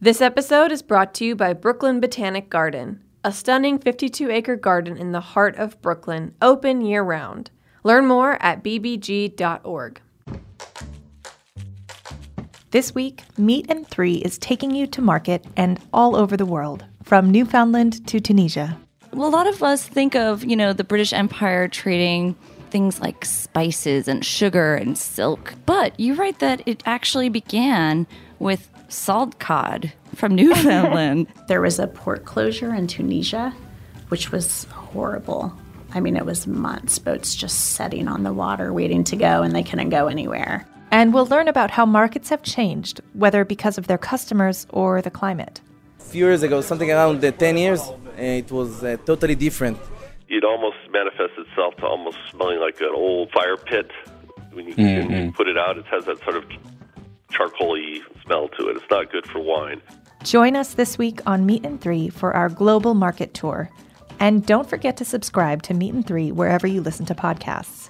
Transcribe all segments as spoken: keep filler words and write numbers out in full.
This episode is brought to you by Brooklyn Botanic Garden, a stunning fifty-two acre garden in the heart of Brooklyn, open year-round. Learn more at b b g dot org. This week, Meat and Three is taking you to market and all over the world, from Newfoundland to Tunisia. Well, a lot of us think of, you know, the British Empire trading things like spices and sugar and silk. But you write that it actually began with salt cod from Newfoundland. There was a port closure in Tunisia, which was horrible. I mean, it was months, boats just sitting on the water waiting to go, and they couldn't go anywhere. And we'll learn about how markets have changed, whether because of their customers or the climate. A few years ago, something around uh, ten years, uh, it was uh, totally different. It almost manifests itself to almost smelling like an old fire pit. When you, Mm-hmm. when you put it out, it has that sort of charcoal-y smell to it. It's not good for wine. Join us this week on Meat and Three for our global market tour. And don't forget to subscribe to Meat and Three wherever you listen to podcasts.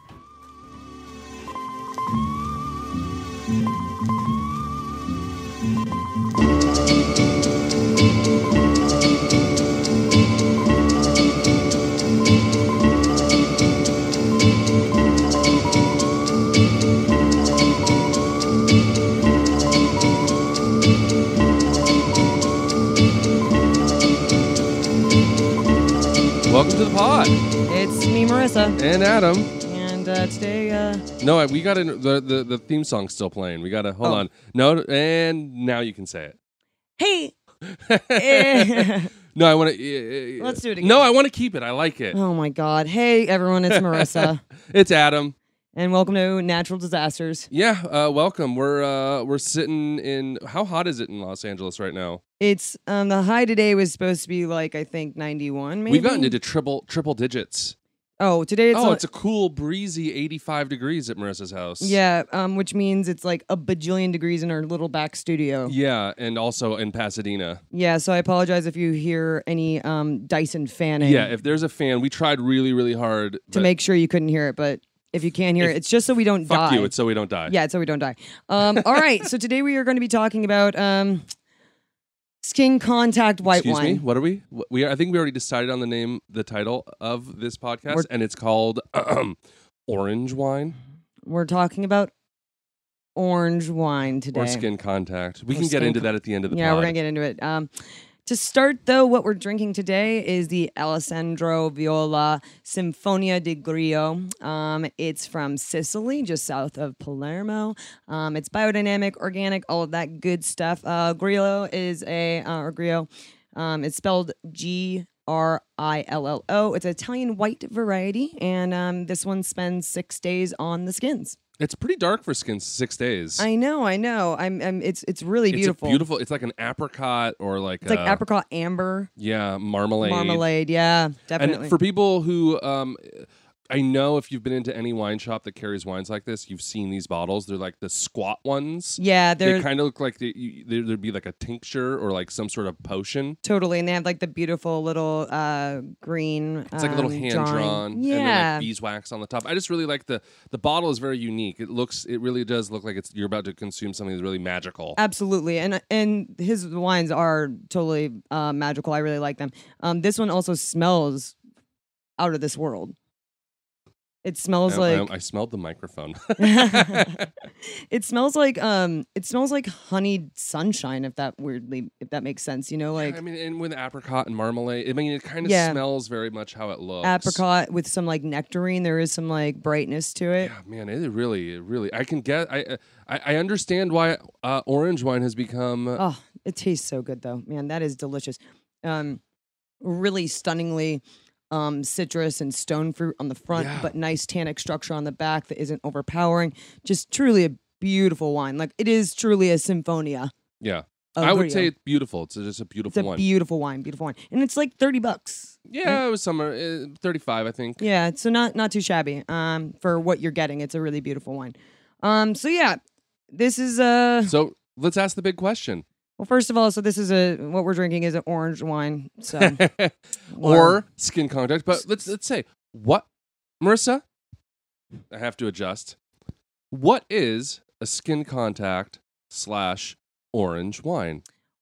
Welcome to the pod. It's me, Marissa, And Adam. and uh, today, uh, No, I- we got to, the, the the theme song's still playing. We got to hold Oh. on. No, and now you can say hey, it. Eh. No, I want to. Let's do it again. No, I want to keep it. I like it. Oh my God, hey everyone, it's Marissa, It's Adam. and welcome to Natural Disasters. Yeah, uh, welcome. We're uh, we're sitting in. How hot is it in Los Angeles right now? It's um the high today was supposed to be like I think ninety-one, maybe. We've gotten into triple triple digits. Oh, today it's oh, a- it's a cool, breezy eighty-five degrees at Marissa's house. yeah, um, which means it's like a bajillion degrees in our little back studio. Yeah, and also in Pasadena. Yeah, so I apologize if you hear any um Dyson fanning. Yeah, if there's a fan, we tried really, really hard to but make sure you couldn't hear it, but if you can't hear If- it, it's just so we don't Fuck die. you, it's so we don't die. Yeah, it's so we don't die. Um, all right, so today we are going to be talking about um, skin contact white Excuse wine. me. What are we? What- We are, I think we already decided on the name, the title of this podcast, We're- and it's called Orange Wine We're talking about orange wine today. or Skin Contact. We Or can get skin into con- that at the end of the yeah, pod. we're gonna get into it. Um, to start, though, what we're drinking today is the Alessandro Viola Sinfonia di Grillo. Um, it's from Sicily, just south of Palermo. Um, it's biodynamic, organic, all of that good stuff. Uh, Grillo is a uh, or Grillo. Um, it's spelled G R I L L O. It's an Italian white variety, and um, this one spends six days on the skins. It's pretty dark for skin. Six days. I know, I know. I'm, I'm it's it's really it's beautiful. A beautiful. It's like an apricot or like It's like a, apricot amber Yeah, marmalade. marmalade. Yeah, definitely. And for people who, um, I know if you've been into any wine shop that carries wines like this, you've seen these bottles. They're like the squat ones. yeah, They they're kind of look like they, you, there- there'd be like a tincture or like some sort of potion. totally, and they have like the beautiful little uh, green. It's like a little um, hand drawing. drawn, and then Yeah, like beeswax on the top. I just really like the the bottle is very unique. It looks, it really does look like it's you're about to consume something that's really magical. absolutely, and and his wines are totally uh, magical. I really like them. Um, this one also smells out of this world. It smells I, like I, I smelled the microphone. it smells like um it smells like honeyed sunshine, if that weirdly if that makes sense, you know, like I mean, and with apricot and marmalade, I mean, it kind of Yeah. smells very much how it looks. apricot with some like nectarine. There is some like brightness to it. Yeah, man, it really, it really. I can get. I I, I understand why uh, orange wine has become. Oh, it tastes so good though. Man, that is delicious. Um really stunningly um citrus and stone fruit on the front, Yeah. but nice tannic structure on the back that isn't overpowering. Just truly a beautiful wine. Like it is truly a symphonia. yeah, of I would Grillo. say it's beautiful. It's just a it's beautiful a wine. beautiful wine, beautiful wine. And it's like thirty bucks. yeah, it was summer, uh, thirty-five, I think. Yeah, so not not too shabby. Um, for what you're getting, it's a really beautiful wine. Um, so yeah, this is uh. So let's ask the big question. Well, first of all, so this is a what we're drinking is an orange wine. So or skin contact. But let's let's say what, Marissa. I have to adjust. What is a skin contact slash orange wine?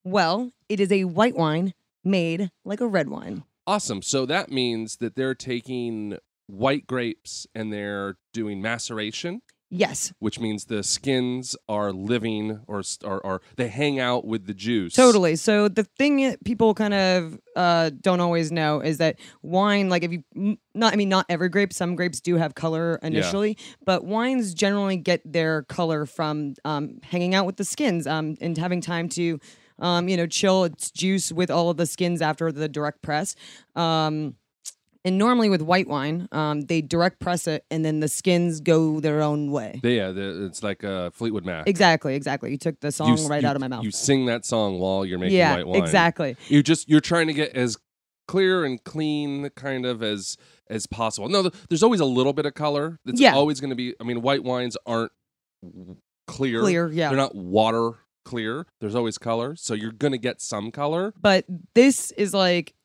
Well, it is a white wine made like a red wine. Awesome. So that means that they're taking white grapes and they're doing maceration, Yes, which means the skins are living or or, or they hang out with the juice. totally. So the thing that people kind of uh, don't always know is that wine, like if you m- not, I mean, not every grape. Some grapes do have color initially, but wines generally get their color from um, hanging out with the skins um, and having time to, um, you know, chill its juice with all of the skins after the direct press. Um, And normally with white wine, um, they direct press it, and then the skins go their own way. They- yeah, the, it's like uh, Fleetwood Mac. Exactly, exactly. You took the song You s- right you- out of my mouth. You sing that song while you're making yeah, white wine. exactly. You just you're trying to get as clear and clean kind of as as possible. No, th- there's always a little bit of color. It's Yeah. always going to be. I mean, white wines aren't w- clear. Clear, yeah. They're not water clear. There's always color, so you're going to get some color. But this is like,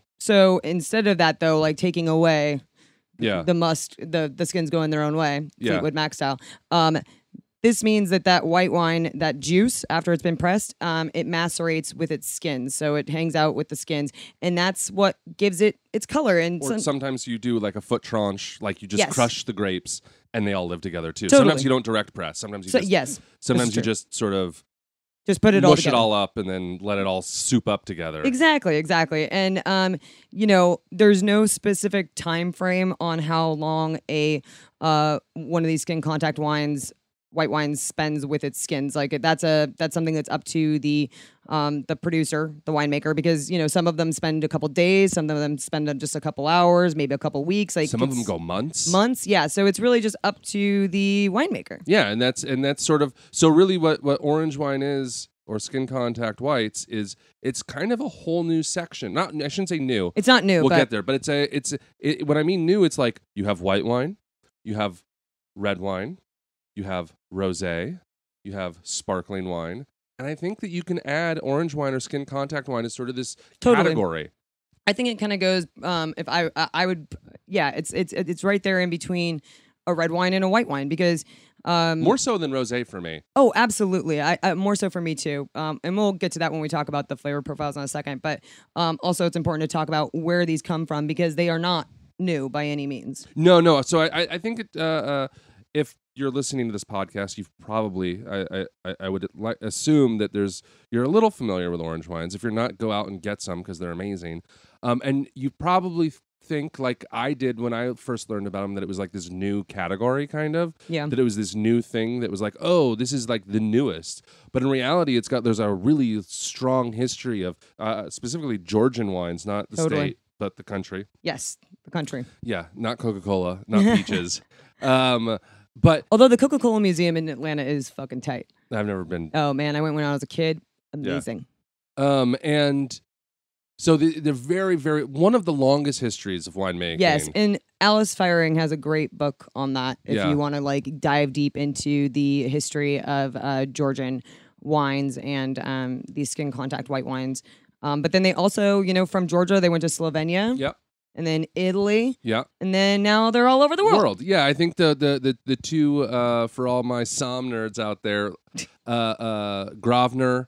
so instead of that though, like taking away Yeah. the must, the the skins going their own way, Yeah. Fleetwood Mac style. Um, this means that that white wine, that juice after it's been pressed, um, it macerates with its skins, so it hangs out with the skins, and that's what gives it its color. And Or some- sometimes you do like a foot tranche, like you just Yes. crush the grapes and they all live together too. Totally. Sometimes you don't direct press. Sometimes you so, just yes, sometimes you true. just sort of just put it all mush together. it all up and then let it all soup up together. Exactly, exactly. And um, you know, there's no specific time frame on how long a uh one of these skin contact wines, white wines, spends with its skins. Like that's a that's something that's up to the um the producer, the winemaker, because you know some of them spend a couple days, some of them spend just a couple hours, maybe a couple weeks. Like Some of them it's go months. months. Yeah, so it's really just up to the winemaker. Yeah, and that's and that's sort of so really what what orange wine is or skin contact whites is it's kind of a whole new section. Not I shouldn't say new. It's not new, We'll but get there, but it's a it's a, it, when I mean new, it's like you have white wine, you have red wine, you have rosé, you have sparkling wine, and I think that you can add orange wine or skin contact wine as sort of this Totally. category. I think it kind of goes. Um, if I, I, I would, yeah, it's it's it's right there in between a red wine and a white wine because um, More so than rosé for me. oh, absolutely, I, I more so for me too. Um, and we'll get to that when we talk about the flavor profiles in a second. But um, also, it's important to talk about where these come from because they are not new by any means. No, no. So I, I, I think it, uh, uh, if you're listening to this podcast, you've probably, I, I, I would li- assume that there's, you're a little familiar with orange wines. If you're not, go out and get some because they're amazing. Um, and you probably think, like I did when I first learned about them, that it was like this new category, kind of. Yeah. That it was this new thing that was like, oh, this is like the newest. But in reality, it's got there's a really strong history of uh, specifically Georgian wines, not the Totally. state, but the country. Yes, the country. Yeah, not Coca-Cola, not peaches. um, but Although the Coca-Cola Museum in Atlanta is fucking tight. I've never been. Oh man, I went when I was a kid. Amazing. Um, and so the, they're very, very one of the longest histories of winemaking. Yes, and Alice Firing has a great book on that. If Yeah. you want to like dive deep into the history of uh, Georgian wines and um, these skin contact white wines. Um, but then they also, you know, from Georgia they went to Slovenia. Yep. And then Italy, Yeah. and then now they're all over the world. Yeah, I think the the the, the two uh, for all my Somm nerds out there, uh, uh, Gravner,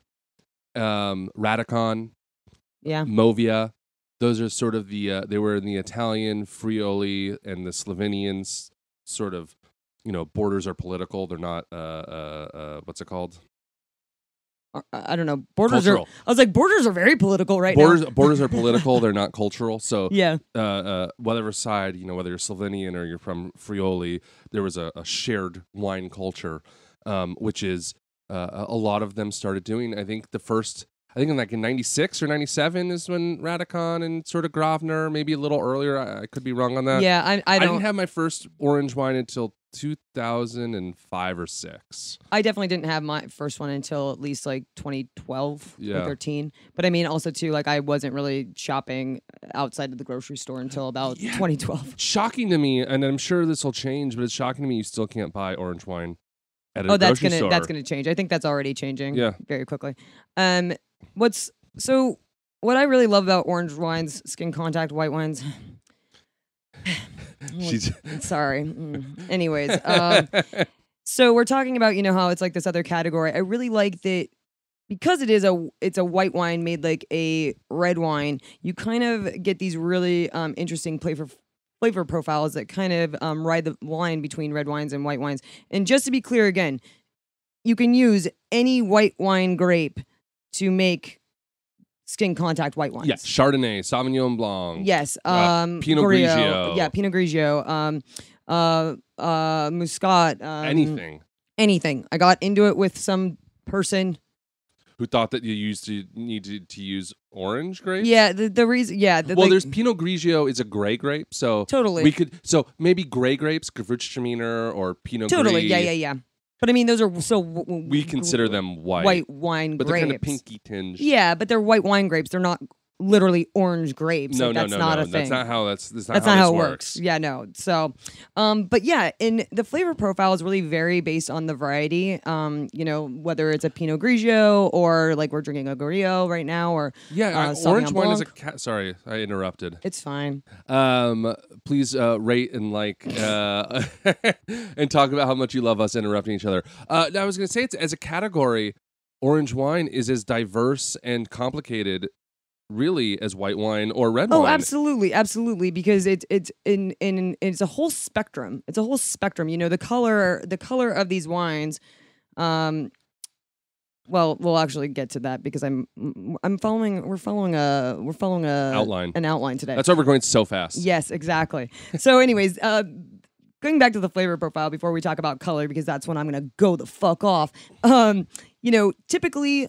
um, Radicon, Yeah. Movia. Those are sort of the uh, they were in the Italian Friuli and the Slovenians sort of, you know, borders are political. They're not uh, uh, uh, what's it called? Uh, I don't know. Borders Cultural. are. I was like, borders are very political right Borders now. borders are political. They're not cultural. So Yeah. uh, uh, whatever side, you know, whether you're Slovenian or you're from Friuli, there was a, a shared wine culture, um, which is uh, a lot of them started doing. I think the first, I think in like in ninety-six or ninety-seven is when Radicon and sort of Gravner, maybe a little earlier. I, I could be wrong on that. Yeah, I, I I, don't. didn't have my first orange wine until two thousand five or six. I definitely didn't have my first one until at least like twenty twelve Yeah. or thirteen. But I mean, also too, like I wasn't really shopping outside of the grocery store until about Yeah. twenty twelve. Shocking to me, and I'm sure this will change, but it's shocking to me you still can't buy orange wine at a Oh, that's grocery gonna store. that's gonna change. I think that's already changing. Yeah. very quickly. Um, what's so what I really love about orange wines, skin contact white wines. She's Sorry. Mm. Anyways, um, so we're talking about, you know, how it's like this other category. I really like that because it is a it's a white wine made like a red wine, you kind of get these really um, interesting flavor flavor profiles that kind of um, ride the line between red wines and white wines. And just to be clear again, you can use any white wine grape to make skin contact white wines. Yeah, Chardonnay, Sauvignon Blanc. Yes, uh, um, Pinot Grigio, Grigio. Yeah, Pinot Grigio. Um, uh, uh, Muscat. Um, Anything. Anything. I got into it with some person. Who thought that you used to needed to use orange grapes? Yeah, the the reason. Yeah, the, well, the, there's Pinot Grigio is a gray grape, so Totally. we could so maybe gray grapes, Gewürztraminer or Pinot totally. Gris. Yeah, yeah, yeah. But I mean, those are so w- w- We consider them white, white wine but grapes. they're kind of pinky tinged. Yeah, but they're white wine grapes. They're not literally orange grapes. No, like, no, that's no, not no. a thing. That's not how that's that's not That's how not this how it works. works. Yeah, no. So, um, but yeah, and the flavor profiles really vary based on the variety. Um, you know, whether it's a Pinot Grigio or like we're drinking a Grillo right now, or Yeah, uh, uh, orange Sauvignon wine is a Blanc. ca- sorry, I interrupted. It's fine. Um, please uh, rate and like uh, and talk about how much you love us interrupting each other. Uh, now I was going to say it's as a category, orange wine is as diverse and complicated, really, as white wine or red Oh, wine. absolutely, absolutely, because it's it's in in it's a whole spectrum. It's a whole spectrum. You know, the color the color of these wines. Um, well, we'll actually get to that because I'm I'm following we're following a we're following a Outline. an outline today. That's why we're going so fast. Yes, exactly. So, anyways, uh, going back to the flavor profile before we talk about color, because that's when I'm going to go the fuck off. Um, you know, typically,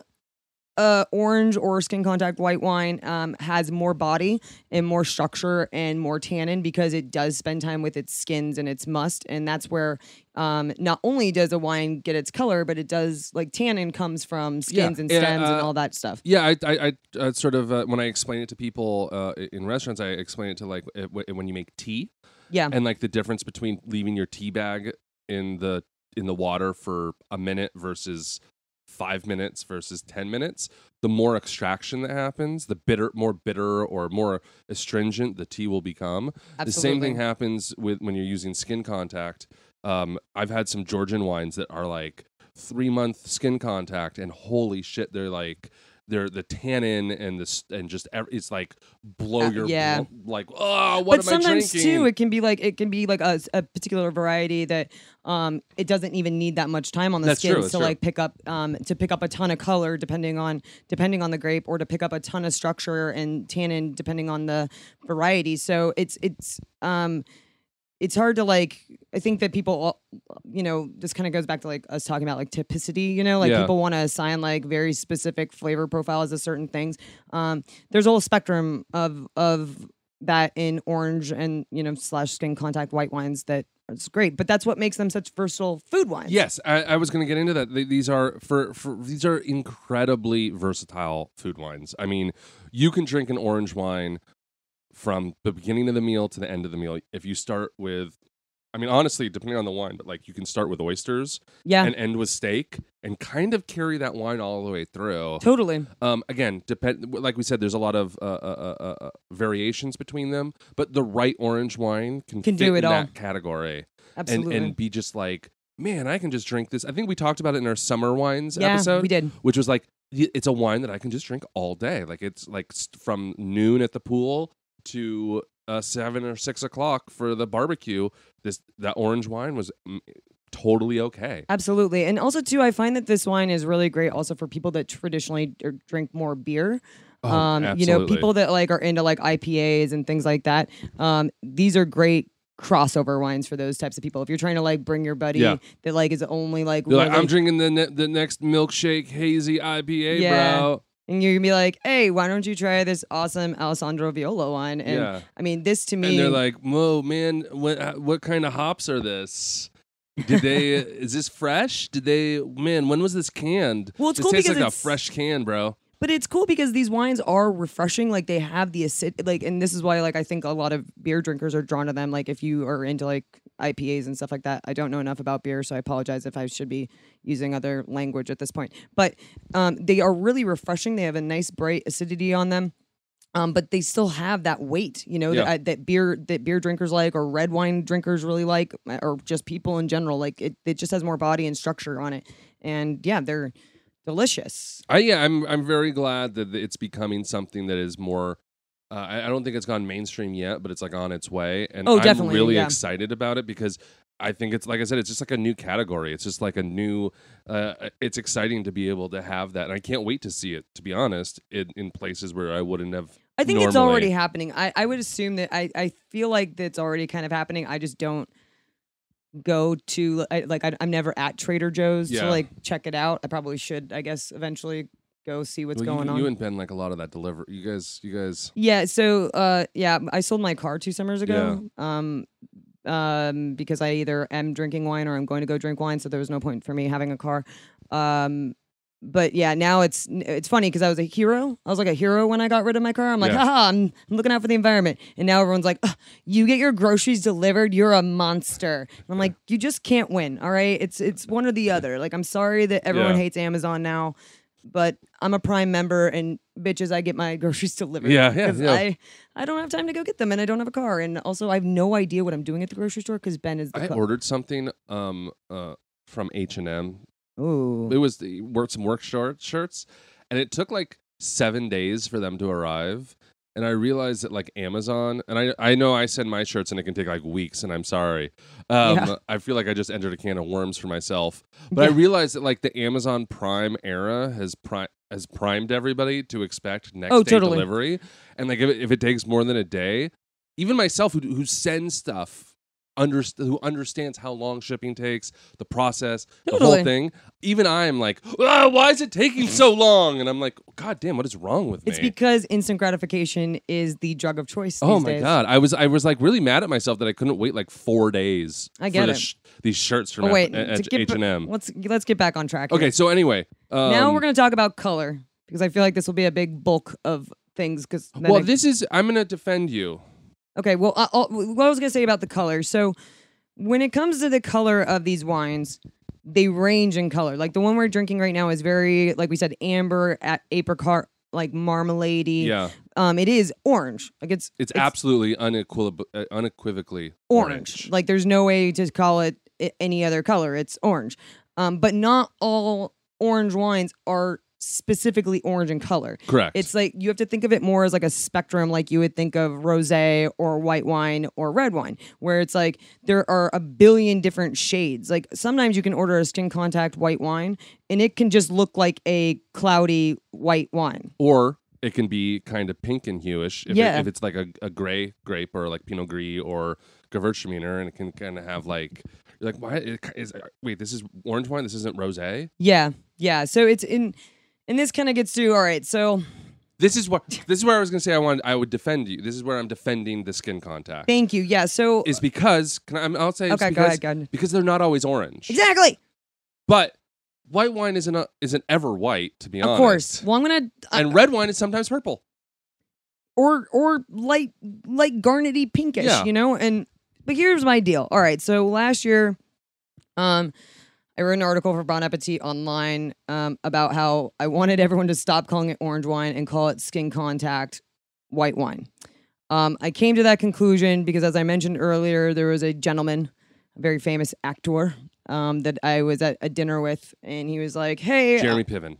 uh, orange or skin contact white wine um, has more body and more structure and more tannin because it does spend time with its skins and its must, and that's where um, not only does a wine get its color, but it does like tannin comes from skins Yeah, and yeah, stems uh, and all that stuff. Yeah, I, I, I uh, sort of uh, when I explain it to people uh, in restaurants, I explain it to like uh, w- when you make tea. Yeah, And like the difference between leaving your tea bag in the in the water for a minute versus five minutes versus ten minutes, the more extraction that happens, the bitter, more bitter or more astringent the tea will become. Absolutely. The same thing happens with when you're using skin contact. Um, I've had some Georgian wines that are like three month skin contact, and holy shit, they're like. They're the tannin and the and just ev- it's like blow Uh, your yeah. bl- like oh what but am sometimes I drinking? too, it can be like it can be like a, a particular variety that um it doesn't even need that much time on the That's skin true, that's to true. like pick up um to pick up a ton of color depending on depending on the grape, or to pick up a ton of structure and tannin depending on the variety. So it's it's um it's hard to like. I think that people, you know, this kind of goes back to like us talking about like typicity, you know, like Yeah. people want to assign like very specific flavor profiles to certain things. Um, there's a whole spectrum of of that in orange and, you know, slash skin contact white wines that is great, but that's what makes them such versatile food wines. Yes, I, I was going to get into that. Th- These are for, for these are incredibly versatile food wines. I mean, you can drink an orange wine from the beginning of the meal to the end of the meal. If you start with, I mean, honestly, depending on the wine, but like you can start with oysters Yeah, and end with steak and kind of carry that wine all the way through. totally. Um, again, depend. Like we said, there's a lot of uh, uh, uh, uh, variations between them, but the right orange wine can, Can fit do it in all. that category Absolutely. and and be just like, man, I can just drink this. I think we talked about it in our summer wines yeah, episode, we did. which was like, y- it's a wine that I can just drink all day. Like it's like s- from noon at the pool to uh, seven or six o'clock for the barbecue. This that orange wine was mm, totally okay. Absolutely. And also too, I find that this wine is really great also for people that traditionally d- drink more beer. Oh, um, you know, absolutely. people that like are into like I P As and things like that. Um, these are great crossover wines for those types of people. If you're trying to like bring your buddy Yeah. that like is only like, You're like, really- I'm drinking the ne- the next milkshake hazy I P A, Yeah. bro. and you're gonna be like, hey, why don't you try this awesome Alessandro Viola wine? And Yeah. I mean, this to me, And they're like, "Whoa, man! What uh, what kind of hops are this? Did they? is this fresh? Did they? Man, when was this canned? Well, it's this cool tastes because like a it's- fresh can, bro. But it's cool because these wines are refreshing. Like they have the acid, like, and this is why, like, I think a lot of beer drinkers are drawn to them. Like, if you are into like I P As and stuff like that, I don't know enough about beer, so I apologize if I should be using other language at this point. But um, they are really refreshing. They have a nice bright acidity on them. Um, but they still have that weight, you know, Yeah. that, that beer that beer drinkers like, or red wine drinkers really like, or just people in general. Like it, it just has more body and structure on it. And yeah, they're delicious. I yeah, I'm I'm very glad that it's becoming something that is more. Uh, I, I don't think it's gone mainstream yet, but it's like on its way, and Oh, I'm definitely, really yeah. excited about it because I think it's like I said, it's just like a new category. It's just like a new. Uh, it's exciting to be able to have that, and I can't wait to see it. To be honest, in, in places where I wouldn't have. I think normally. it's already happening. I, I would assume that I, I feel like that's already kind of happening. I just don't go to I, like I, I'm never at Trader Joe's Yeah. to like check it out. I probably should. I guess eventually go see what's Well, going you, on. You and Ben like a lot of that deliver. You guys, you guys. Yeah, so uh yeah, I sold my car two summers ago. Um um because I either am drinking wine or I'm going to go drink wine, so there was no point for me having a car. Um but yeah, now it's it's funny because I was a hero. I was like a hero when I got rid of my car. I'm like, Yeah. haha, I'm, I'm looking out for the environment. And now everyone's like, "Ugh, you get your groceries delivered, you're a monster. And I'm like, you just can't win, all right? It's it's one or the other. Like, I'm sorry that everyone Yeah. hates Amazon now, but I'm a Prime member, and bitches, I get my groceries delivered. Yeah, yeah, 'Cause yeah. I, I don't have time to go get them, and I don't have a car, and also I have no idea what I'm doing at the grocery store because Ben is the I cook. ordered something um uh from H and M. Ooh. It was the work some work short shirts, and it took like seven days for them to arrive. And I realized that like Amazon, and I I know I send my shirts and it can take like weeks, and I'm sorry. Um, Yeah. I feel like I just entered a can of worms for myself. But I Yeah. realized that like the Amazon Prime era has pri- has primed everybody to expect next Oh, day totally. delivery. And like if it, if it takes more than a day, even myself who who sends stuff. Underst- who understands how long shipping takes, the process, the Totally. whole thing. Even I'm like, ah, why is it taking so long? And I'm like, God damn, what is wrong with me? It's because instant gratification is the drug of choice. oh these my days. God, I was I was like really mad at myself that I couldn't wait like four days. I get for the it. sh- these shirts from Oh wait, F- to get H and M. Let's let's get back on track. Okay, here. so anyway, um, now we're gonna talk about color because I feel like this will be a big bulk of things. Because Well, this is I'm gonna defend you. Okay, well, I, I'll, what I was gonna say about the color. So, when it comes to the color of these wines, they range in color. Like the one we're drinking right now is very, like we said, amber, a- apricot, like marmalade-y. Yeah, Um, it is orange. Like it's it's, absolutely unequivoc- uh, unequivocally orange. Like there's no way to call it i- any other color. It's orange. Um, but not all orange wines are specifically orange in color. Correct. It's like you have to think of it more as like a spectrum, like you would think of rosé or white wine or red wine, where it's like there are a billion different shades. Like sometimes you can order a skin contact white wine and it can just look like a cloudy white wine. or it can be kind of pink and hueish if, Yeah. it, if it's like a, a gray grape or like Pinot Gris or Gewürztraminer, and it can kind of have like you're like why it, is wait this is orange wine, this isn't rosé. Yeah, yeah. So it's in, and this kind of gets to all right. So This is what this is where I was gonna say I want I would defend you. This is where I'm defending the skin contact. thank you. Yeah. So Is because can I, I'll say it's Okay, go because, ahead, go ahead. because they're not always orange. exactly. But white wine isn't a, isn't ever white, to be Of honest. course. Well, I'm gonna uh, And red wine is sometimes purple. or or light light garnety pinkish, Yeah. you know. And but here's my deal. All right, so last year, um, I wrote an article for Bon Appetit online um about how I wanted everyone to stop calling it orange wine and call it skin contact white wine. Um, I came to that conclusion because, as I mentioned earlier, there was a gentleman, a very famous actor, um, that I was at a dinner with, and he was like, "Hey, Jeremy Piven.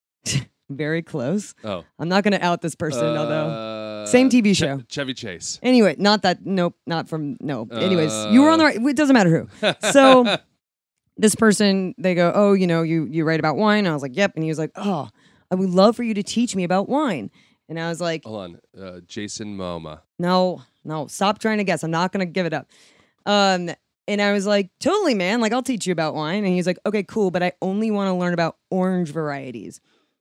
very close. Oh. I'm not going to out this person, although." Uh, Same T V Che- show. Chevy Chase. Anyway, not that. Nope, not from. No. Anyways, you were on the Uh. right. It doesn't matter who. So this person, they go, "Oh, you know, you you write about wine." I was like, "Yep." And he was like, "Oh, I would love for you to teach me about wine." And I was like, Hold on. Uh, Jason Momoa. "No, no, stop trying to guess. I'm not gonna give it up." Um, and I was like, "Totally, man. Like, I'll teach you about wine." And he's like, "Okay, cool, but I only want to learn about orange varieties."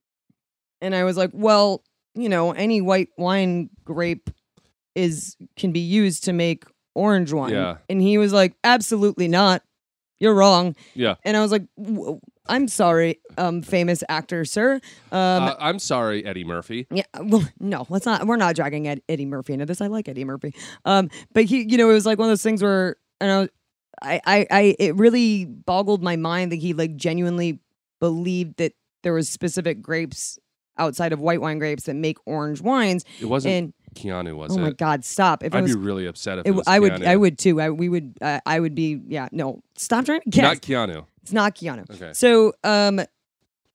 And I was like, "Well, you know, any white wine grape is can be used to make orange wine." Yeah. And he was like, "Absolutely not. You're wrong." Yeah. And I was like, "W- "I'm sorry, um, famous actor, sir." Um, uh, I'm sorry, Eddie Murphy. yeah, well, no, let's not. We're not dragging Ed, Eddie Murphy into this. I like Eddie Murphy, um, but he, you know, it was like one of those things where, and I, was, I, I, I, it really boggled my mind that he like genuinely believed that there was specific grapes outside of white wine grapes that make orange wines. It wasn't And Keanu, was oh it? my God, stop! If I I'd was, be really upset if it, it, was I would, Keanu. I would too. I, we would, uh, I would be, yeah, no, stop trying to guess. Not Keanu. It's not Keanu. Okay. So, um,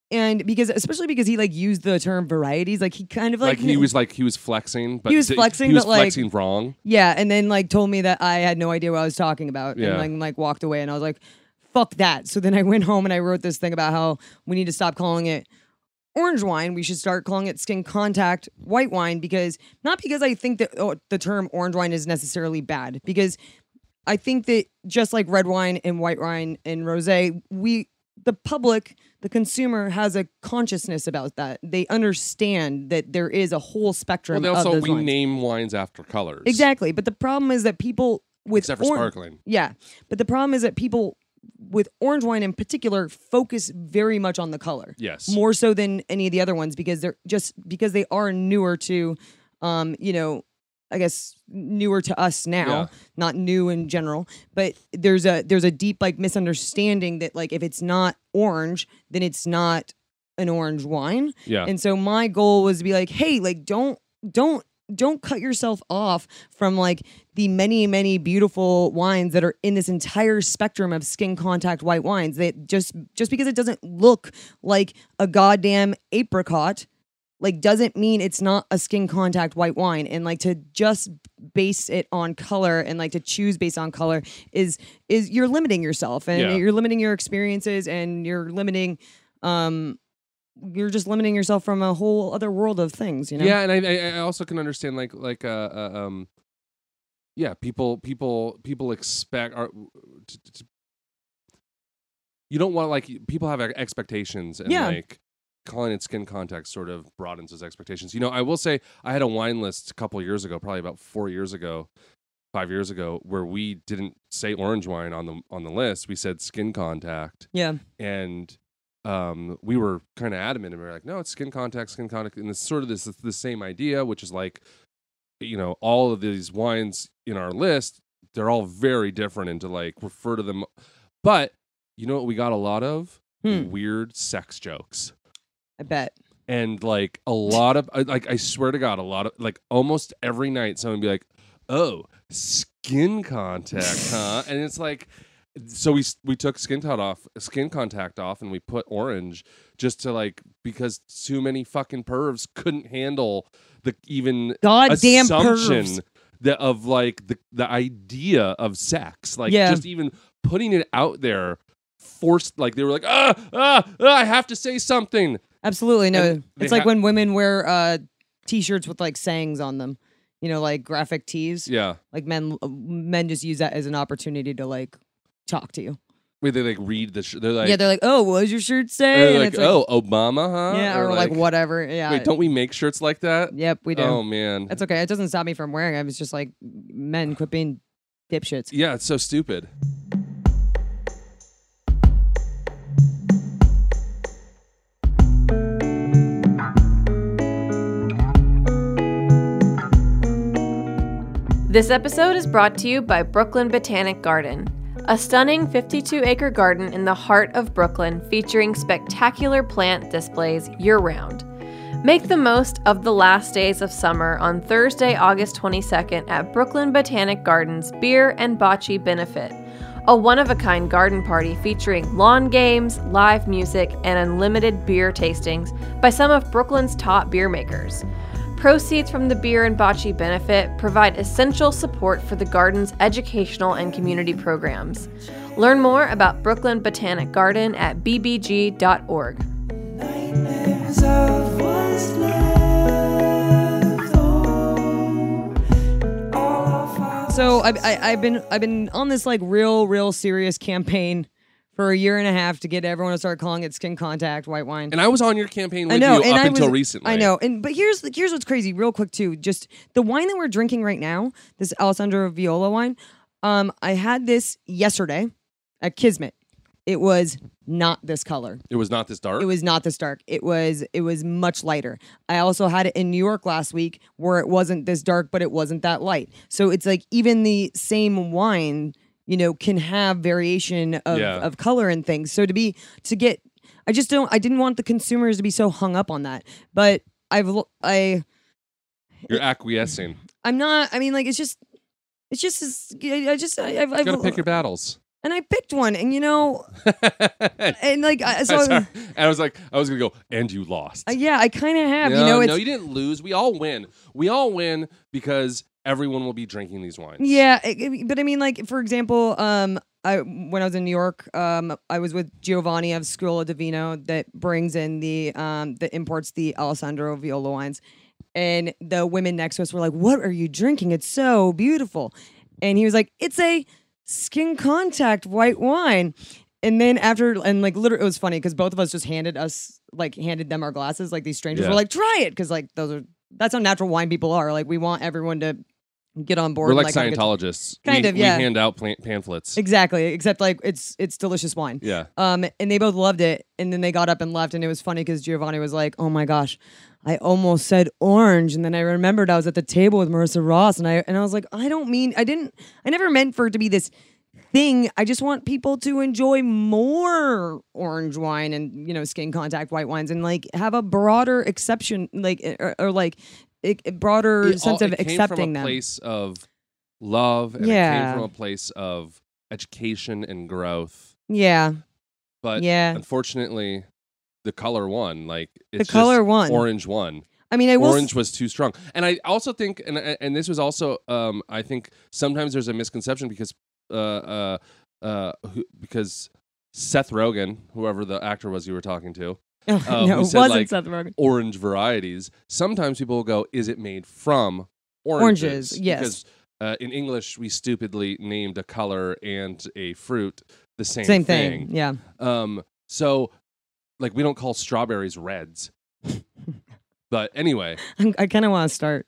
And because, especially because he like used the term varieties, like he kind of like, Like he was like he was flexing, but He was di- flexing, he was but, like- flexing wrong. yeah, and then like told me that I had no idea what I was talking about, Yeah. and like like walked away, and I was like, fuck that. So then I went home and I wrote this thing about how we need to stop calling it orange wine. We should start calling it skin contact white wine, because not because I think that oh, the term orange wine is necessarily bad, because I think that just like red wine and white wine and rosé, we the public, the consumer has a consciousness about that. They understand that there is a whole Well, spectrum they of also those we wines. name wines after colors. Exactly, but the problem is that people with Except for or- sparkling. yeah, but the problem is that people with orange wine in particular focus very much on the color. Yes. More so than any of the other ones, because they're just because they are newer to, um, you know, I guess newer to us now, Yeah. not new in general. But there's a there's a deep like misunderstanding that like if it's not orange, then it's not an orange wine. Yeah. And so my goal was to be like, hey, like don't don't don't cut yourself off from like the many many beautiful wines that are in this entire spectrum of skin contact white wines. That just just because it doesn't look like a goddamn apricot, like doesn't mean it's not a skin contact white wine. And like to just base it on color and like to choose based on color is is you're limiting yourself, and Yeah. you're limiting your experiences, and you're limiting um you're just limiting yourself from a whole other world of things, you know? Yeah, and I, I I also can understand like like uh, uh um yeah, people people people expect are to, to, you don't want like people have expectations, and Yeah. like calling it skin contact sort of broadens those expectations. You know, I will say I had a wine list a couple years ago, probably about four years ago, five years ago, where we didn't say orange wine on the on the list. We said skin contact. Yeah. And um, we were kind of adamant, and we were like, no, it's skin contact, skin contact. And it's sort of this the same idea, which is like, you know, all of these wines in our list, they're all very different, and to like refer to them. But you know what we got a lot of? Hmm. Weird sex jokes. I bet. And like a lot of, I- like, I swear to God, a lot of, like, almost every night, someone would be like, oh, skin contact, huh? And it's like, so we we took skin contact off, skin contact off, and we put orange just to like, because too many fucking pervs couldn't handle the even Goddamn assumption pervs. that of like the the idea of sex, like Yeah. just even putting it out there, forced, like they were like, ah, ah, ah I have to say something. Absolutely. No. And they It's like ha- when women wear uh t-shirts with like sayings on them. You know, like graphic tees. Yeah. Like men uh, men just use that as an opportunity to like talk to you. Wait, they like read the. Sh- they're like, yeah, they're like, "Oh, what does your shirt say?" they're And like, it's like, oh, Obama, huh? yeah, or, like, whatever. Yeah. Wait, don't we make shirts like that? Yep, we do. Oh man, That's okay. It doesn't stop me from wearing it. It's just like men quit being dipshits. yeah, it's so stupid. This episode is brought to you by Brooklyn Botanic Garden, a stunning fifty-two acre garden in the heart of Brooklyn featuring spectacular plant displays year-round. Make the most of the last days of summer on Thursday, August twenty-second at Brooklyn Botanic Garden's Beer and Bocce Benefit, a one-of-a-kind garden party featuring lawn games, live music, and unlimited beer tastings by some of Brooklyn's top beer makers. Proceeds from the Beer and Bocce Benefit provide essential support for the garden's educational and community programs. Learn more about Brooklyn Botanic Garden at b b g dot org. So I, I, I've been I've been on this like real real serious campaign for a year and a half to get everyone to start calling it skin contact white wine. And I was on your campaign with I know, you and up I until was, recently. I know, and but here's here's what's crazy, real quick too. Just the wine that we're drinking right now, this Alessandro Viola wine. Um, I had this yesterday at Kismet. It was not this color. It was not this dark. It was not this dark. It was it was much lighter. I also had it in New York last week where it wasn't this dark, but it wasn't that light. So it's like even the same wine, you know, can have variation of, Yeah. of color and things. So to be to get, I just don't. I didn't want the consumers to be so hung up on that. But I've l- I You're acquiescing. I'm not. I mean, like it's just it's just as- I I just I, I've, You I've gotta pick your battles. and I picked one, and you know, and like I, so. Sorry. And I was like, I was gonna go, and you lost. Uh, yeah, I kind of have. no, you know, it's no, you didn't lose. We all win. We all win because everyone will be drinking these wines. yeah, it- it- but I mean, like for example, um, I when I was in New York, um, I was with Giovanni of Scuola di Vino that brings in the um that imports the Alessandro Viola wines, and the women next to us were like, "What are you drinking? It's so beautiful," and he was like, "It's a skin contact white wine." And then after, and like literally, it was funny because both of us just handed us like handed them our glasses. Like these strangers Yeah. were like, "Try it," because like those are that's how natural wine people are. Like we want everyone to get on board. We're and, like have a good- Scientologists. Kind we, of, yeah. We hand out plant pamphlets. Exactly, except like it's it's delicious wine. Yeah. Um, and they both loved it, and then they got up and left, and it was funny because Giovanni was like, "Oh my gosh, I almost said orange," and then I remembered I was at the table with Marissa Ross, and I and I was like, I don't mean I didn't I never meant for it to be this thing. I just want people to enjoy more orange wine and you know skin contact white wines, and like have a broader exception, like or, or like a, a broader It sense all- of it came accepting from a them. place of love, and it Yeah. came from a place of education and growth. Yeah, But Yeah. unfortunately, the color won. Like The it's color just won. Orange won. I mean, I will. Orange was too strong, and I also think, and and this was also, um, I think sometimes there's a misconception because, uh, uh, uh, who, because Seth Rogen, whoever the actor was you were talking to, Oh, uh, no, who it said, wasn't like, Seth Rogen. orange varieties. Sometimes people will go, "Is it made from Oranges?" oranges?" Yes. Because uh, in English, we stupidly named a color and a fruit the same, Same thing. Yeah. Um, so, like, we don't call strawberries reds. But anyway, I kind of want to start.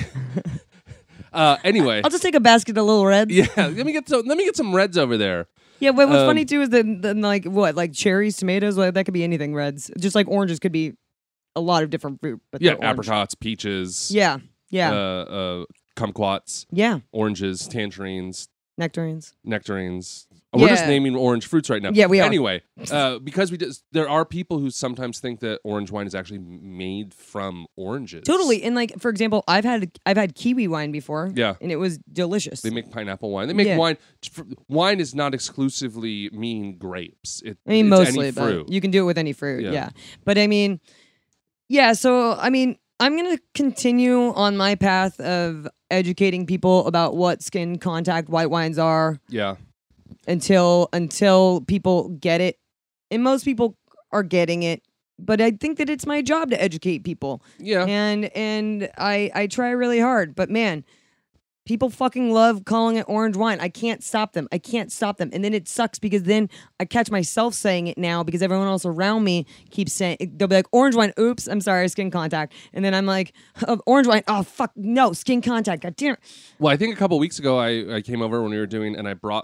uh, anyway, I'll just take a basket of little reds. yeah. Let me get some. Let me get some reds over there. Yeah, but what's Um, funny too is that then like what, like cherries, tomatoes, like that could be anything. Reds, just like oranges, could be a lot of different fruit. But Yeah, they're orange. apricots, peaches. Yeah, yeah, Uh, uh, kumquats, yeah. oranges, tangerines, Nectarines. nectarines. We're just Yeah. naming orange fruits right now. Yeah, we are. Anyway, uh, because we just there are people who sometimes think that orange wine is actually made from oranges. Totally. And like for example, I've had I've had kiwi wine before. Yeah. and it was delicious. They make pineapple wine. They make Yeah. wine. Wine is not exclusively mean grapes. It, I mean, it's mostly, any fruit. but you can do it with any fruit. Yeah. Yeah. But I mean, yeah. So I mean, I'm gonna continue on my path of educating people about what skin contact white wines are yeah. until until people get it, and most people are getting it. But I think that it's my job to educate people, Yeah. and and I I try really hard. But man, people fucking love calling it orange wine. I can't stop them. I can't stop them. And then it sucks because then I catch myself saying it now because everyone else around me keeps saying, they'll be like, orange wine, oops, I'm sorry, skin contact. And then I'm like, oh, orange wine, oh, fuck, no, skin contact, god damn it. Well, I think a couple weeks ago I, I came over when we were doing, and I brought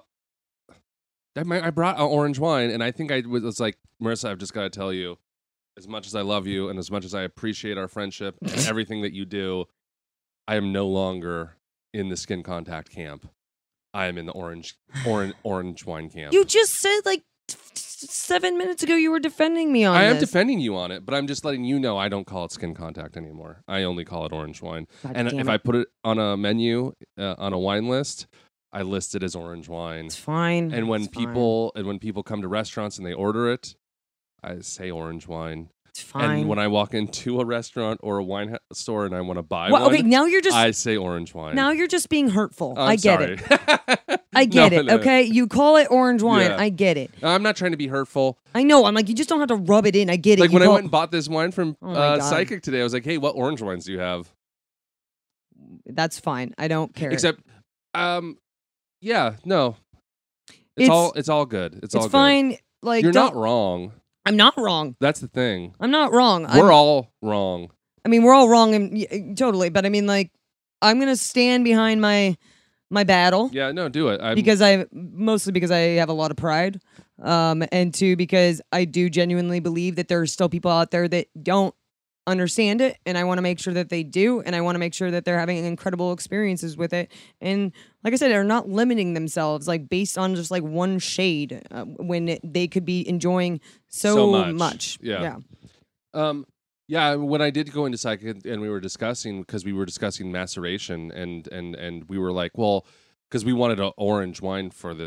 I mi- I brought an orange wine, and I think I was, was like, Marissa, I've just got to tell you, as much as I love you and as much as I appreciate our friendship and everything that you do, I am no longer in the skin contact camp. I am in the orange orange orange wine camp. You just said like t- t- seven minutes ago you were defending me on I am this. defending you on it, but I'm just letting you know I don't call it skin contact anymore. I only call it orange wine. God and damn if it. I put it on a menu, uh, on a wine list, I list it as orange wine. It's fine. And when It's fine. people and when people come to restaurants and they order it, I say orange wine. It's fine. And when I walk into a restaurant or a wine ha- store and I want to buy well, one, okay, now you're just I say orange wine. now you're just being hurtful. I'm I get sorry. it. I get No, it. no. Okay, you call it orange wine. Yeah. I get it. I'm not trying to be hurtful. I know. I'm like, you just don't have to rub it in. I get it. Like You when I call- went and bought this wine from Oh my uh, God. Psychic today, I was like, "Hey, what orange wines do you have?" That's fine. I don't care. Except, um, yeah, no, it's, It's- all it's all good. It's, it's all good. fine. Like You're don't- not wrong. I'm not wrong. That's the thing. I'm not wrong. We're I'm- all wrong. I mean, we're all wrong and y- totally. But I mean, like, I'm gonna stand behind my my battle. Yeah, no, do it. I'm, Because I mostly because I have a lot of pride, um, and two because I do genuinely believe that there are still people out there that don't understand it, and I want to make sure that they do, and I want to make sure that they're having incredible experiences with it, and like I said, they're not limiting themselves like based on just like one shade uh, when it, they could be enjoying so, So much. Yeah. yeah. Um, yeah, when I did go into Psychic and we were discussing, because we were discussing maceration, and and and we were like, well, because we wanted an orange wine for this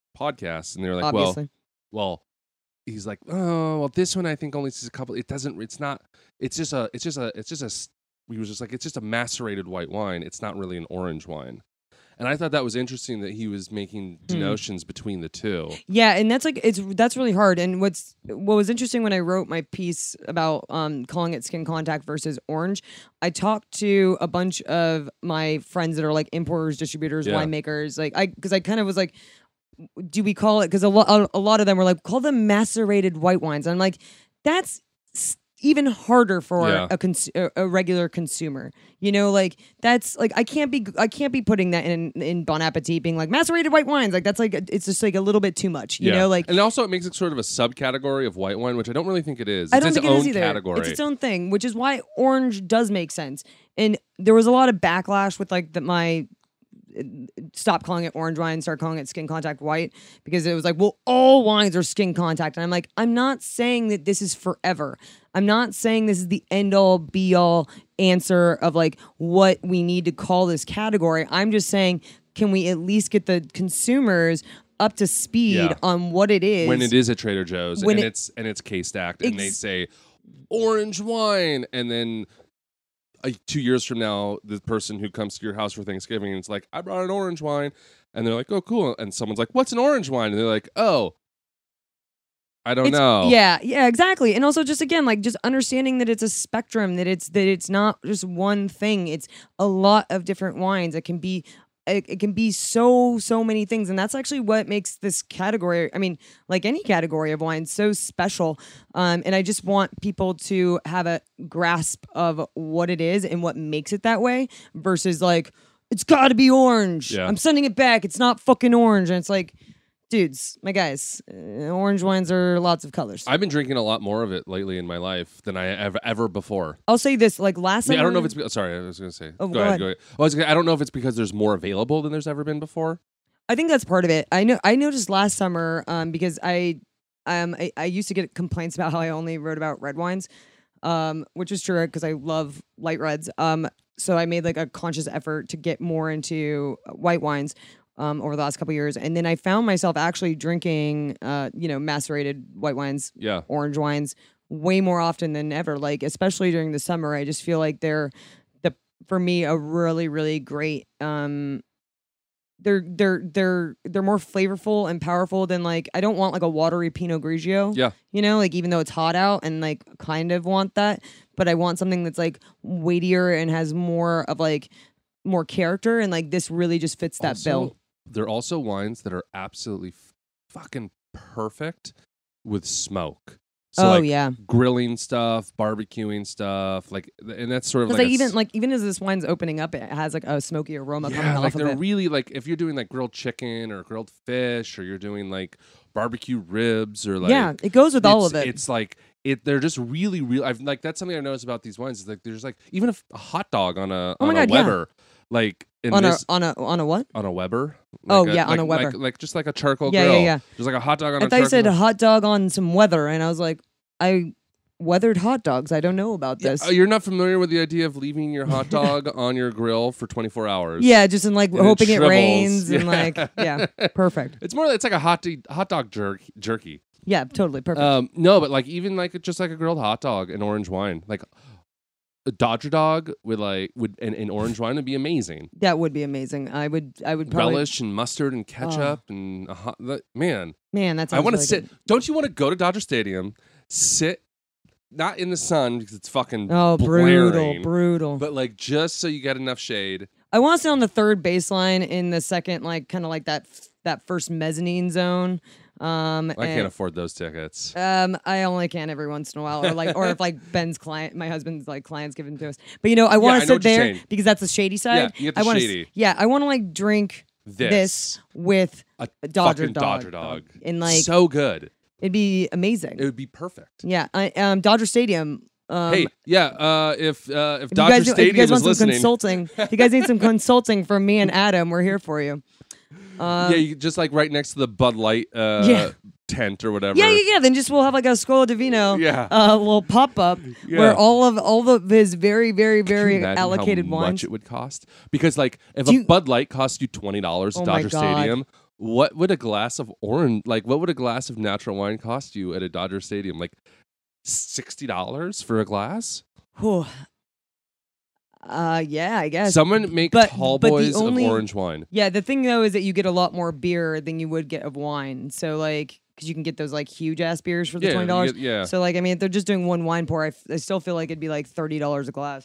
podcasts, and they're like, Obviously. well, well, he's like, oh, well, this one I think only is a couple. It doesn't. It's not. It's just a. It's just a. It's just a. s- He was just like, it's just a macerated white wine. It's not really an orange wine. And I thought that was interesting that he was making denotions between the two. Yeah, and that's like it's that's really hard. And what's what was interesting when I wrote my piece about um, calling it skin contact versus orange, I talked to a bunch of my friends that are like importers, distributors, Yeah. winemakers. Like I, because I kind of was like, do we call it? Because a lot a lot of them were like, call them macerated white wines. And I'm like, that's s- even harder for Yeah. a, cons- a a regular consumer. You know, like that's like I can't be I can't be putting that in in Bon Appetit being like macerated white wines. Like that's like it's just like a little bit too much. You know, like and also it makes it sort of a subcategory of white wine, which I don't really think it is. I It's don't its think it own is either. category. It's its own thing, which is why orange does make sense. And there was a lot of backlash with like the, my stop calling it orange wine, start calling it skin contact white, because it was like, well, all wines are skin contact. And I'm like, I'm not saying that this is forever. I'm not saying this is the end all be all answer of like what we need to call this category. I'm just saying, can we at least get the consumers up to speed Yeah. on what it is when it is at Trader Joe's When and it- it's and it's K-stacked and they Ex- say orange wine, and then uh, two years from now, the person who comes to your house for Thanksgiving and it's like, I brought an orange wine, and they're like, oh, cool, and someone's like, what's an orange wine? And they're like, oh, I don't It's- know. Yeah, yeah, exactly. And also just again, like just understanding that it's a spectrum, that it's that it's not just one thing. It's a lot of different wines. It can be it, it can be so so many things, and that's actually what makes this category, I mean, like any category of wine, so special. Um, and I just want people to have a grasp of what it is and what makes it that way versus like it's got to be orange. Yeah. I'm sending it back. It's not fucking orange. And it's like, dudes, my guys, uh, orange wines are lots of colors. I've been drinking a lot more of it lately in my life than I have ever before. I'll say this, like last I, mean, I summer. don't know if it's be- sorry. I was going to say. Oh, go, go ahead. ahead. Go ahead. Well, I, was gonna, I don't know if it's because there's more available than there's ever been before. I think that's part of it. I know. I noticed last summer um, because I, um, I, I used to get complaints about how I only wrote about red wines, um, which is true because I love light reds. Um, so I made like a conscious effort to get more into white wines. Um, over the last couple of years, and then I found myself actually drinking, uh, you know, macerated white wines, Yeah. orange wines, way more often than ever. Like especially during the summer, I just feel like they're the for me a really really great. Um, they're they're they're they're more flavorful and powerful than like I don't want like a watery Pinot Grigio. Yeah. You know, like even though it's hot out and like kind of want that, but I want something that's like weightier and has more of like more character, and like this really just fits that Also, bill. They're also wines that are absolutely f- fucking perfect with smoke. So Oh, like yeah. grilling stuff, barbecuing stuff, like, and that's sort of Because like like a even s- like even as this wine's opening up, it has like a smoky aroma coming yeah, off like of they're it. really like if you're doing like grilled chicken or grilled fish or you're doing like barbecue ribs or like Yeah, it goes with all it's- of it. It's like it. They're just really, really. I've like that's something I noticed about these wines. Is like there's like even a, f- a hot dog on a Oh my on God, a yeah. Weber, like in on this a on a on a what? on a Weber. Oh, Like yeah, on like- a Weber. like, like just like a charcoal Yeah, yeah, grill. yeah. Just like a hot dog on I a thought you charcoal. said a hot dog on some weather, and I was like, I weathered hot dogs. I don't know about this. Uh, you're not familiar with the idea of leaving your hot dog on your grill for twenty-four hours. Yeah, just in like And it hoping it, shrivels. rains and Yeah. like yeah, perfect. It's more. It's like a hot d- hot dog jerk jerky. Yeah, totally perfect. Um, no, but like even like just like a grilled hot dog and orange wine, like a Dodger dog with like would and, and orange wine would be amazing. That would be amazing. I would I would probably Relish and mustard and ketchup and a hot, that- man. man. That's I want to really sit. good. Don't you want to go to Dodger Stadium, sit not in the sun because it's fucking Oh, brutal, blaring, brutal. but like just so you get enough shade. I want to sit on the third baseline in the second, like kind of like that that first mezzanine zone. Um, I and- can't afford those tickets. Um, I only can every once in a while, or like, or if like Ben's client, my husband's like clients give them to us. But you know, I want I to know sit what you're there saying. because that's the shady side. Yeah, you get the I wanna, s- shady. Yeah, I want to like drink This. this, with A Dodger fucking dog, Dodger dog. and like so good. it'd be amazing. It would be perfect. yeah, I, um, Dodger Stadium. Um, hey, yeah. Uh, if uh, if if you Dodger guys, if you Stadium guys is want some listening, consulting, if you guys need some consulting from me and Adam, we're here for you. Um, yeah, you just like right next to the Bud Light uh, Yeah. tent or whatever. Yeah, yeah, yeah. Then just we'll have like a Scuola Divino, Yeah. uh, little pop up Yeah. where all of all of his very, very, Can you very imagine allocated how wines. much it would cost? Because like if Do a you- Bud Light costs you twenty dollars Oh at my Dodger God. Stadium, what would a glass of orange, like what would a glass of natural wine cost you at a Dodger Stadium? Like sixty dollars for a glass? Whew. Uh, yeah, I guess. Someone make But- tall but the boys only- of orange wine. Yeah, the thing though is that you get a lot more beer than you would get of wine. So like, because you can get those like huge ass beers for the Yeah, twenty you dollars. get- yeah. So like, I mean, if they're just doing one wine pour, I, f- I still feel like it'd be like thirty dollars a glass.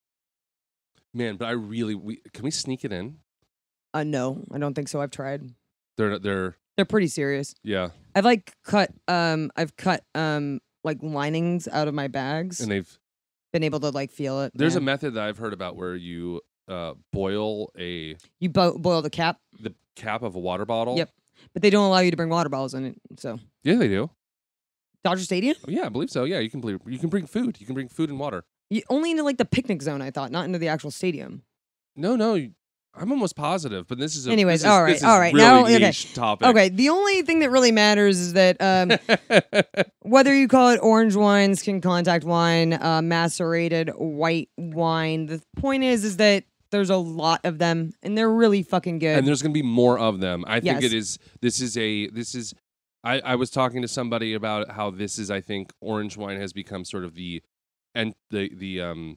Man, but I really, we, can we sneak it in? Uh, no, I don't think so. I've tried. They're, they're, They're pretty serious. yeah. I've like cut, um, I've cut, um, like linings out of my bags. And they've, Been able to like feel it. there's yeah. a method that I've heard about where you uh, boil a, you bo- boil the cap. the cap of a water bottle. Yep. But they don't allow you to bring water bottles in it. So Yeah, they do. Dodger Stadium, Oh, yeah, I believe so. Yeah, you can, believe, you can bring food. You can bring food and water. you, only into like the picnic zone. I thought, not into the actual stadium. No, no, you- I'm almost positive, but this is a Anyways, this is, all right, this is all right. really Now- okay. niche topic. Okay, the only thing that really matters is that um, whether you call it orange wine, skin contact wine, uh, macerated white wine. The point is, is that there's a lot of them, and they're really fucking good. And there's going to be more of them. I think Yes. it is. This is a. This is. I, I was talking to somebody about how this is. I think orange wine has become sort of the, and the the um.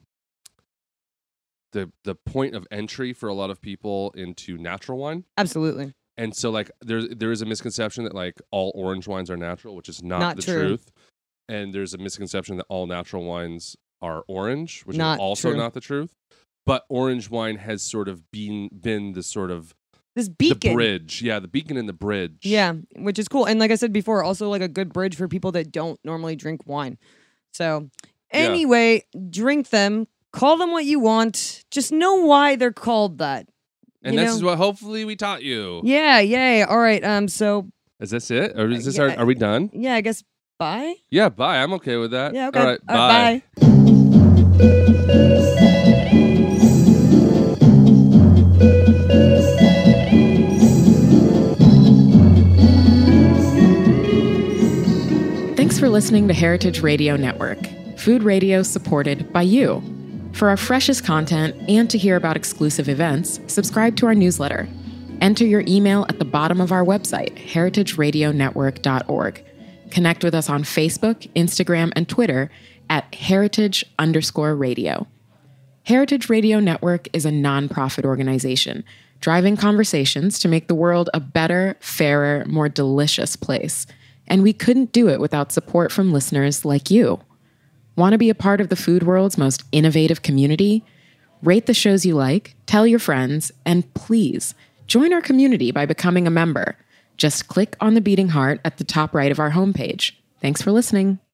The the point of entry for a lot of people into natural wine. Absolutely. And so, like, there's there is a misconception that like all orange wines are natural, which is not, Not the true. truth. And there's a misconception that all natural wines are orange, which Not is also true. not the truth. But orange wine has sort of been been the sort of This beacon. the bridge, yeah, the beacon and the bridge. Yeah, which is cool. And like I said before, also like a good bridge for people that don't normally drink wine. So, Yeah. anyway, drink them. Call them what you want. Just know why they're called that. and you this know? is what hopefully we taught you. Yeah, yay. All right. Um. So Is this it, or is this Yeah. our, are we done? yeah, I guess bye. Yeah, bye. I'm okay with that. Yeah. Okay. All right, All bye. right, bye. Thanks for listening to Heritage Radio Network, food radio supported by you. For our freshest content and to hear about exclusive events, subscribe to our newsletter. Enter your email at the bottom of our website, heritage radio network dot org. Connect with us on Facebook, Instagram, and Twitter at heritage underscore radio. Heritage Radio Network is a nonprofit organization driving conversations to make the world a better, fairer, more delicious place. And we couldn't do it without support from listeners like you. Want to be a part of the food world's most innovative community? Rate the shows you like, tell your friends, and please join our community by becoming a member. Just click on the beating heart at the top right of our homepage. Thanks for listening.